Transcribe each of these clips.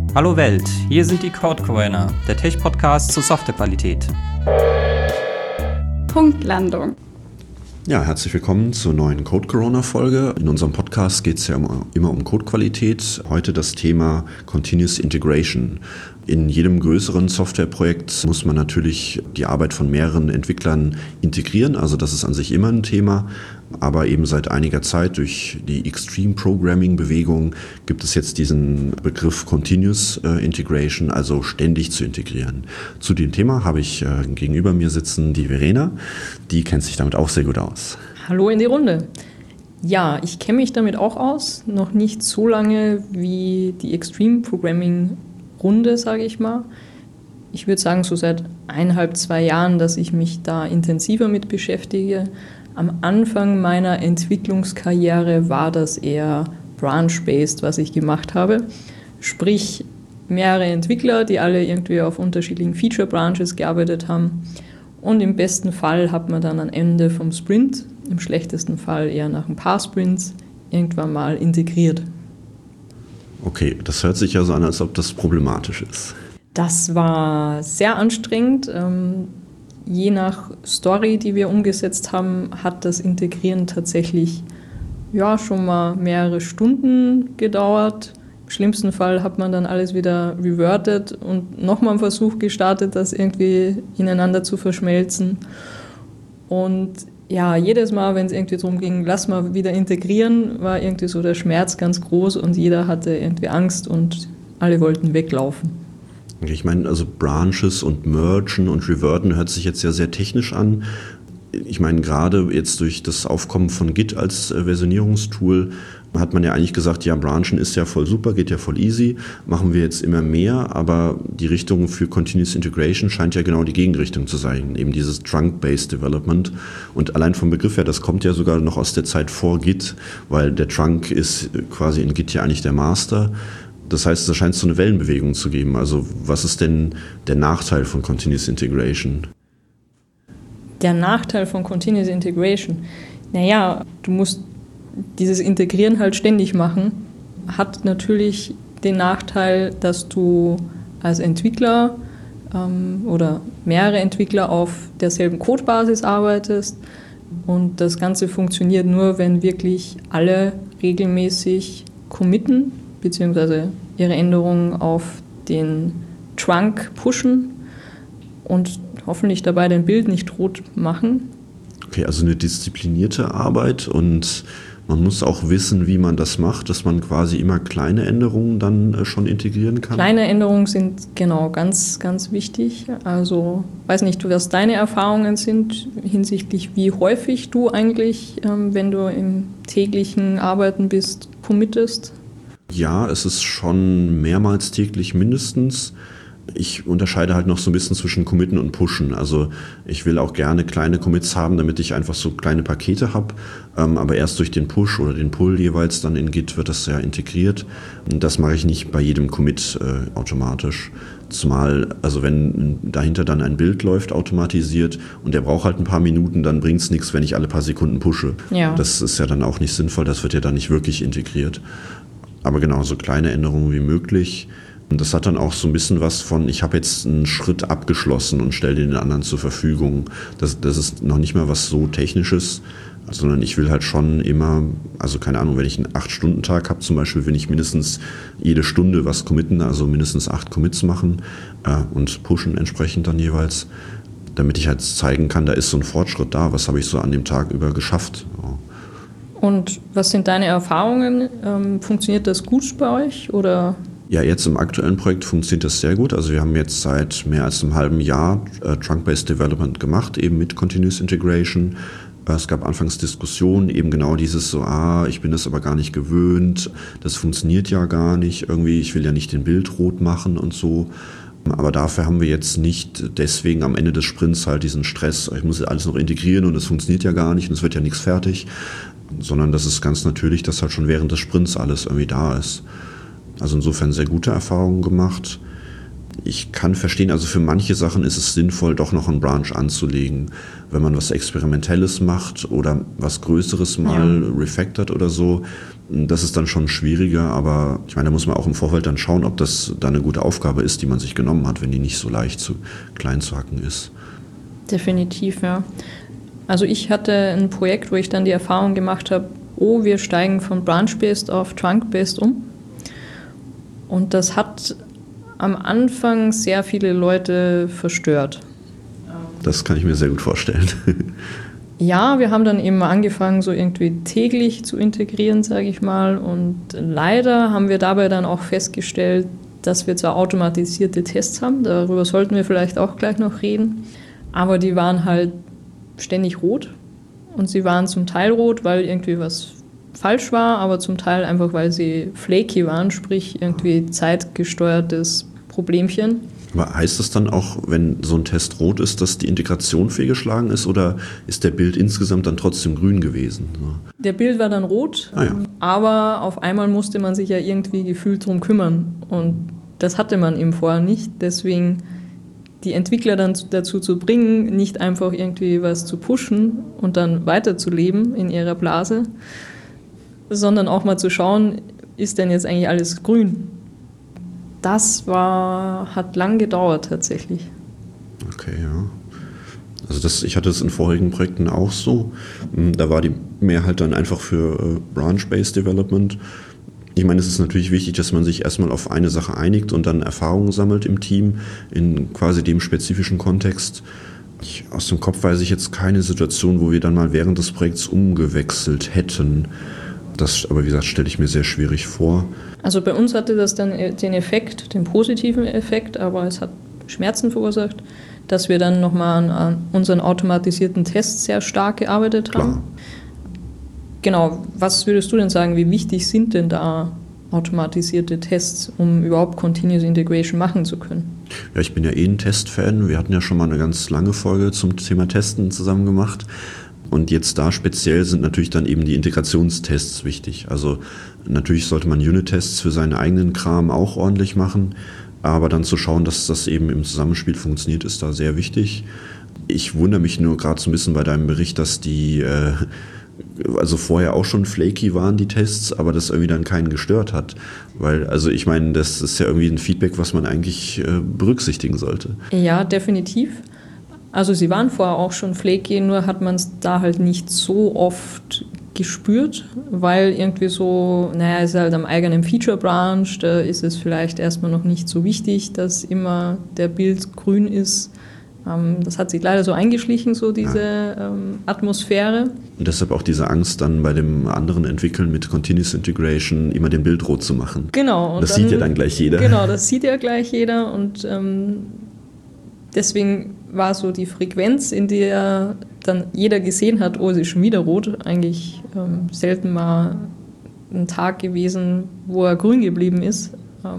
Hallo Welt, hier sind die Code Corner, der Tech-Podcast zur Softwarequalität. Punktlandung. Ja, herzlich willkommen zur neuen Code Corona-Folge. In unserem Podcast geht es ja immer um Codequalität. Heute das Thema Continuous Integration. In jedem größeren Softwareprojekt muss man natürlich die Arbeit von mehreren Entwicklern integrieren. Also das ist an sich immer ein Thema. Aber eben seit einiger Zeit durch die Extreme Programming-Bewegung gibt es jetzt diesen Begriff Continuous Integration, also ständig zu integrieren. Zu dem Thema habe ich gegenüber mir sitzen die Verena. Die kennt sich damit auch sehr gut aus. Hallo in die Runde. Ja, ich kenne mich damit auch aus. Noch nicht so lange wie die Extreme Programming-Runde, sage ich mal. Ich würde sagen, so seit 1,5-2 Jahren, dass ich mich da intensiver mit beschäftige. Am Anfang meiner Entwicklungskarriere war das eher branch-based, was ich gemacht habe. Sprich, mehrere Entwickler, die alle irgendwie auf unterschiedlichen Feature-Branches gearbeitet haben. Und im besten Fall hat man dann am Ende vom Sprint, im schlechtesten Fall eher nach ein paar Sprints, irgendwann mal integriert. Okay, das hört sich ja so an, als ob das problematisch ist. Das war sehr anstrengend. Je nach Story, die wir umgesetzt haben, hat das Integrieren tatsächlich schon mal mehrere Stunden gedauert. Im schlimmsten Fall hat man dann alles wieder reverted und nochmal einen Versuch gestartet, das irgendwie ineinander zu verschmelzen. Und ja, jedes Mal, wenn es irgendwie darum ging, lass mal wieder integrieren, war irgendwie so der Schmerz ganz groß und jeder hatte irgendwie Angst und alle wollten weglaufen. Ich meine, also Branches und Mergen und Reverten hört sich jetzt ja sehr technisch an. Ich meine, gerade jetzt durch das Aufkommen von Git als Versionierungstool hat man ja eigentlich gesagt, ja, Branchen ist ja voll super, geht ja voll easy, machen wir jetzt immer mehr, aber die Richtung für Continuous Integration scheint ja genau die Gegenrichtung zu sein, eben dieses Trunk-Based Development. Und allein vom Begriff her, das kommt ja sogar noch aus der Zeit vor Git, weil der Trunk ist quasi in Git ja eigentlich der Master. Das heißt, da scheint es so eine Wellenbewegung zu geben. Also was ist denn der Nachteil von Continuous Integration? Der Nachteil von Continuous Integration? Naja, du musst dieses Integrieren halt ständig machen. Hat natürlich den Nachteil, dass du als Entwickler oder mehrere Entwickler auf derselben Codebasis arbeitest. Und das Ganze funktioniert nur, wenn wirklich alle regelmäßig committen, beziehungsweise ihre Änderungen auf den Trunk pushen und hoffentlich dabei den Build nicht rot machen. Okay, also eine disziplinierte Arbeit und man muss auch wissen, wie man das macht, dass man quasi immer kleine Änderungen dann schon integrieren kann. Kleine Änderungen sind genau ganz, ganz wichtig. Also weiß nicht, was deine Erfahrungen sind hinsichtlich, wie häufig du eigentlich, wenn du im täglichen Arbeiten bist, committest. Ja, es ist schon mehrmals täglich mindestens. Ich unterscheide halt noch so ein bisschen zwischen Committen und Pushen. Also ich will auch gerne kleine Commits haben, damit ich einfach so kleine Pakete habe. Aber erst durch den Push oder den Pull jeweils dann in Git wird das ja integriert. Und das mache ich nicht bei jedem Commit automatisch. Zumal, also wenn dahinter dann ein Bild läuft automatisiert und der braucht halt ein paar Minuten, dann bringt es nichts, wenn ich alle paar Sekunden pushe. Ja. Das ist ja dann auch nicht sinnvoll, das wird ja dann nicht wirklich integriert. Aber genau, so kleine Änderungen wie möglich. Und das hat dann auch so ein bisschen was von, ich habe jetzt einen Schritt abgeschlossen und stelle den anderen zur Verfügung. Das ist noch nicht mal was so Technisches, sondern ich will halt schon immer, also keine Ahnung, wenn ich einen 8-Stunden-Tag habe zum Beispiel, will ich mindestens jede Stunde was committen, also mindestens 8 Commits machen und pushen entsprechend dann jeweils, damit ich halt zeigen kann, da ist so ein Fortschritt da, was habe ich so an dem Tag über geschafft. Und was sind deine Erfahrungen? Funktioniert das gut bei euch oder? Ja, jetzt im aktuellen Projekt funktioniert das sehr gut. Also wir haben jetzt seit mehr als einem halben Jahr Trunk-Based Development gemacht, eben mit Continuous Integration. Es gab anfangs Diskussionen, eben genau dieses so, ich bin das aber gar nicht gewöhnt, das funktioniert ja gar nicht, irgendwie, ich will ja nicht den Bild rot machen und so. Aber dafür haben wir jetzt nicht deswegen am Ende des Sprints halt diesen Stress, ich muss alles noch integrieren und es funktioniert ja gar nicht und es wird ja nichts fertig, sondern das ist ganz natürlich, dass halt schon während des Sprints alles irgendwie da ist. Also insofern sehr gute Erfahrungen gemacht. Ich kann verstehen, also für manche Sachen ist es sinnvoll, doch noch einen Branch anzulegen. Wenn man was Experimentelles macht oder was Größeres mal refactort oder so, das ist dann schon schwieriger, aber ich meine, da muss man auch im Vorfeld dann schauen, ob das da eine gute Aufgabe ist, die man sich genommen hat, wenn die nicht so leicht zu klein zu hacken ist. Definitiv, ja. Also ich hatte ein Projekt, wo ich dann die Erfahrung gemacht habe, wir steigen von Branch-Based auf Trunk-Based um. Und das hat am Anfang sehr viele Leute verstört. Das kann ich mir sehr gut vorstellen. Ja, wir haben dann eben angefangen, so irgendwie täglich zu integrieren, sage ich mal. Und leider haben wir dabei dann auch festgestellt, dass wir zwar automatisierte Tests haben, darüber sollten wir vielleicht auch gleich noch reden, aber die waren halt ständig rot. Und sie waren zum Teil rot, weil irgendwie was falsch war, aber zum Teil einfach, weil sie flaky waren, sprich irgendwie zeitgesteuertes Problemchen. Aber heißt das dann auch, wenn so ein Test rot ist, dass die Integration fehlgeschlagen ist oder ist der Bild insgesamt dann trotzdem grün gewesen? Der Bild war dann rot, aber auf einmal musste man sich ja irgendwie gefühlt drum kümmern und das hatte man eben vorher nicht, deswegen die Entwickler dann dazu zu bringen, nicht einfach irgendwie was zu pushen und dann weiterzuleben in ihrer Blase, sondern auch mal zu schauen, ist denn jetzt eigentlich alles grün? Das hat lang gedauert tatsächlich. Okay, ja. Also ich hatte es in vorigen Projekten auch so. Da war die Mehrheit dann einfach für Branch-Based Development. Ich meine, es ist natürlich wichtig, dass man sich erstmal auf eine Sache einigt und dann Erfahrungen sammelt im Team in quasi dem spezifischen Kontext. Aus dem Kopf weiß ich jetzt keine Situation, wo wir dann mal während des Projekts umgewechselt hätten. Das aber, wie gesagt, stelle ich mir sehr schwierig vor. Also bei uns hatte das dann den positiven Effekt, aber es hat Schmerzen verursacht, dass wir dann nochmal an unseren automatisierten Tests sehr stark gearbeitet haben. Klar. Genau, was würdest du denn sagen, wie wichtig sind denn da automatisierte Tests, um überhaupt Continuous Integration machen zu können? Ja, ich bin ja ein Testfan. Wir hatten ja schon mal eine ganz lange Folge zum Thema Testen zusammen gemacht. Und jetzt da speziell sind natürlich dann eben die Integrationstests wichtig. Also natürlich sollte man Unit-Tests für seinen eigenen Kram auch ordentlich machen, aber dann zu schauen, dass das eben im Zusammenspiel funktioniert, ist da sehr wichtig. Ich wundere mich nur gerade so ein bisschen bei deinem Bericht, dass die also vorher auch schon flaky waren, die Tests, aber das irgendwie dann keinen gestört hat. Weil, also ich meine, das ist ja irgendwie ein Feedback, was man eigentlich berücksichtigen sollte. Ja, definitiv. Also sie waren vorher auch schon flaky, nur hat man es da halt nicht so oft gespürt, weil irgendwie so, es ist halt am eigenen Feature-Branch, da ist es vielleicht erstmal noch nicht so wichtig, dass immer der Bild grün ist. Das hat sich leider so eingeschlichen, so diese Atmosphäre. Und deshalb auch diese Angst, dann bei dem anderen Entwickeln mit Continuous Integration immer den Bild rot zu machen. Genau. Und das sieht ja dann gleich jeder. Genau, das sieht ja gleich jeder und deswegen war so die Frequenz, in der dann jeder gesehen hat, es ist schon wieder rot, eigentlich selten mal ein Tag gewesen, wo er grün geblieben ist.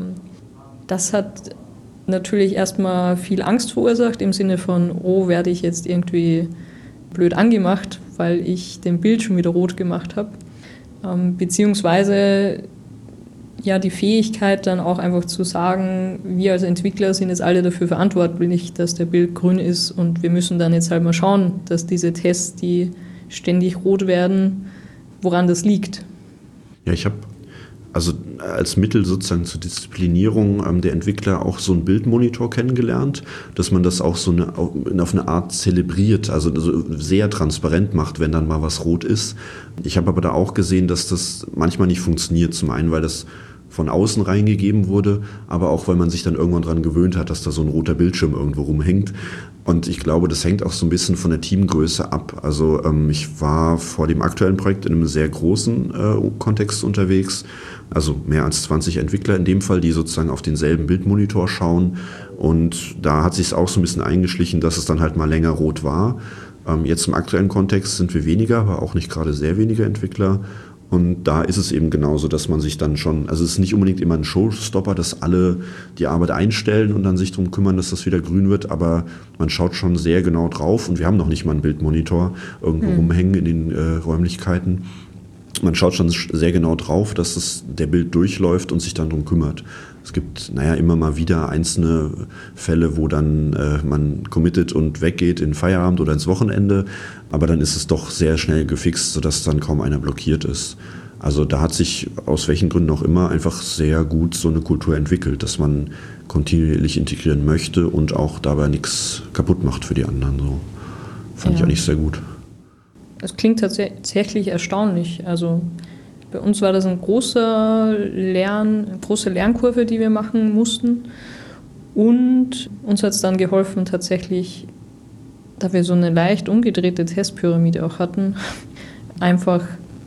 Das hat natürlich erstmal viel Angst verursacht, im Sinne von, werde ich jetzt irgendwie blöd angemacht, weil ich den Bild schon wieder rot gemacht habe. Beziehungsweise ja die Fähigkeit dann auch einfach zu sagen, wir als Entwickler sind jetzt alle dafür verantwortlich, dass der Bild grün ist und wir müssen dann jetzt halt mal schauen, dass diese Tests, die ständig rot werden, woran das liegt. Ja, ich habe also als Mittel sozusagen zur Disziplinierung der Entwickler auch so einen Bildmonitor kennengelernt, dass man das auch auf eine Art zelebriert, also sehr transparent macht, wenn dann mal was rot ist. Ich habe aber da auch gesehen, dass das manchmal nicht funktioniert. Zum einen, weil das von außen reingegeben wurde, aber auch, weil man sich dann irgendwann dran gewöhnt hat, dass da so ein roter Bildschirm irgendwo rumhängt. Und ich glaube, das hängt auch so ein bisschen von der Teamgröße ab. Also ich war vor dem aktuellen Projekt in einem sehr großen Kontext unterwegs, also mehr als 20 Entwickler in dem Fall, die sozusagen auf denselben Bildmonitor schauen. Und da hat sich es auch so ein bisschen eingeschlichen, dass es dann halt mal länger rot war. Jetzt im aktuellen Kontext sind wir weniger, aber auch nicht gerade sehr wenige Entwickler. Und da ist es eben genauso, dass man sich dann schon, also es ist nicht unbedingt immer ein Showstopper, dass alle die Arbeit einstellen und dann sich darum kümmern, dass das wieder grün wird, aber man schaut schon sehr genau drauf und wir haben noch nicht mal einen Bildmonitor irgendwo rumhängen in den Räumlichkeiten. man schaut schon sehr genau drauf, dass der Build durchläuft und sich dann darum kümmert. Es gibt immer mal wieder einzelne Fälle, wo dann man committet und weggeht in Feierabend oder ins Wochenende, aber dann ist es doch sehr schnell gefixt, sodass dann kaum einer blockiert ist. Also da hat sich aus welchen Gründen auch immer einfach sehr gut so eine Kultur entwickelt, dass man kontinuierlich integrieren möchte und auch dabei nichts kaputt macht für die anderen. So fand ich eigentlich sehr gut. Es klingt tatsächlich erstaunlich. Also bei uns war das eine große Lernkurve, die wir machen mussten. Und uns hat es dann geholfen, tatsächlich, da wir so eine leicht umgedrehte Testpyramide auch hatten, einfach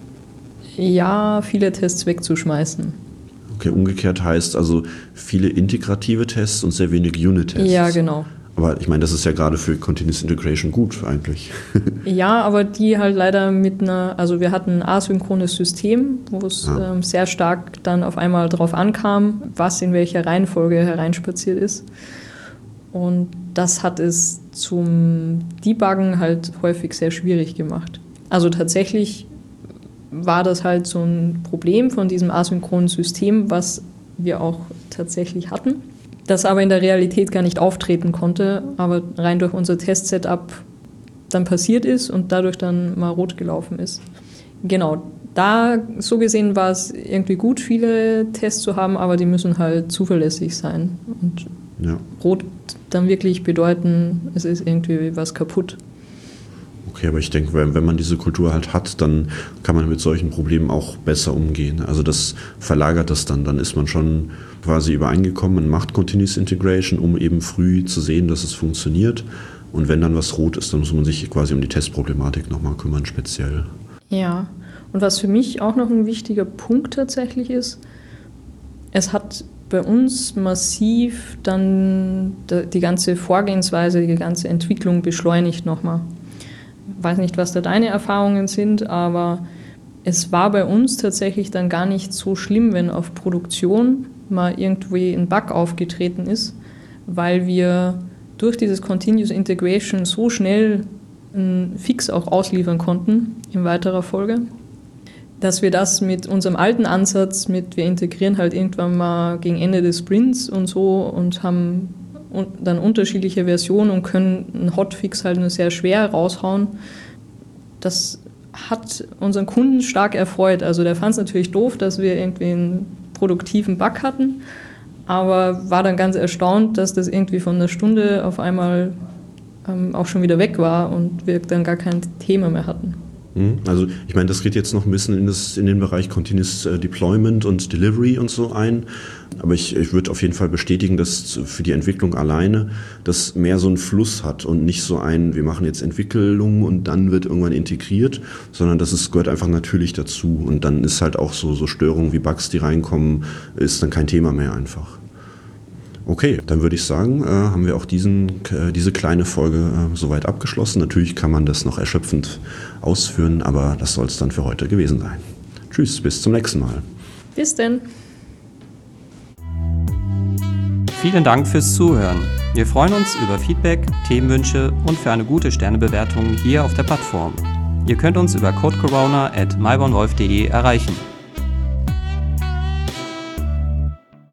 viele Tests wegzuschmeißen. Okay, umgekehrt heißt also viele integrative Tests und sehr wenig Unit-Tests. Ja, genau. Aber ich meine, das ist ja gerade für Continuous Integration gut eigentlich. Ja, aber die halt leider wir hatten ein asynchrones System, wo es sehr stark dann auf einmal drauf ankam, was in welcher Reihenfolge hereinspaziert ist. Und das hat es zum Debuggen halt häufig sehr schwierig gemacht. Also tatsächlich war das halt so ein Problem von diesem asynchronen System, was wir auch tatsächlich hatten, das aber in der Realität gar nicht auftreten konnte, aber rein durch unser Test-Setup dann passiert ist und dadurch dann mal rot gelaufen ist. Genau, da so gesehen war es irgendwie gut, viele Tests zu haben, aber die müssen halt zuverlässig sein. Und rot dann wirklich bedeuten, es ist irgendwie was kaputt. Okay, aber ich denke, wenn man diese Kultur halt hat, dann kann man mit solchen Problemen auch besser umgehen. Also das verlagert das dann ist man schon quasi übereingekommen, man macht Continuous Integration, um eben früh zu sehen, dass es funktioniert. Und wenn dann was rot ist, dann muss man sich quasi um die Testproblematik nochmal kümmern, speziell. Ja, und was für mich auch noch ein wichtiger Punkt tatsächlich ist, es hat bei uns massiv dann die ganze Vorgehensweise, die ganze Entwicklung beschleunigt nochmal. Ich weiß nicht, was da deine Erfahrungen sind, aber es war bei uns tatsächlich dann gar nicht so schlimm, wenn auf Produktion mal irgendwie ein Bug aufgetreten ist, weil wir durch dieses Continuous Integration so schnell einen Fix auch ausliefern konnten in weiterer Folge, dass wir das mit unserem alten Ansatz, wir integrieren halt irgendwann mal gegen Ende des Sprints und so und haben dann unterschiedliche Versionen und können einen Hotfix halt nur sehr schwer raushauen. Das hat unseren Kunden stark erfreut. Also der fand es natürlich doof, dass wir irgendwie einen produktiven Bug hatten, aber war dann ganz erstaunt, dass das irgendwie von einer Stunde auf einmal auch schon wieder weg war und wir dann gar kein Thema mehr hatten. Also ich meine, das geht jetzt noch ein bisschen in den Bereich Continuous Deployment und Delivery und so ein, aber ich würde auf jeden Fall bestätigen, dass für die Entwicklung alleine das mehr so einen Fluss hat und nicht so wir machen jetzt Entwicklung und dann wird irgendwann integriert, sondern gehört einfach natürlich dazu und dann ist halt auch so Störungen wie Bugs, die reinkommen, ist dann kein Thema mehr einfach. Okay, dann würde ich sagen, haben wir auch diese kleine Folge soweit abgeschlossen. Natürlich kann man das noch erschöpfend ausführen, aber das soll es dann für heute gewesen sein. Tschüss, bis zum nächsten Mal. Bis denn. Vielen Dank fürs Zuhören. Wir freuen uns über Feedback, Themenwünsche und für eine gute Sternebewertung hier auf der Plattform. Ihr könnt uns über codecorona@mybornwolf.de erreichen.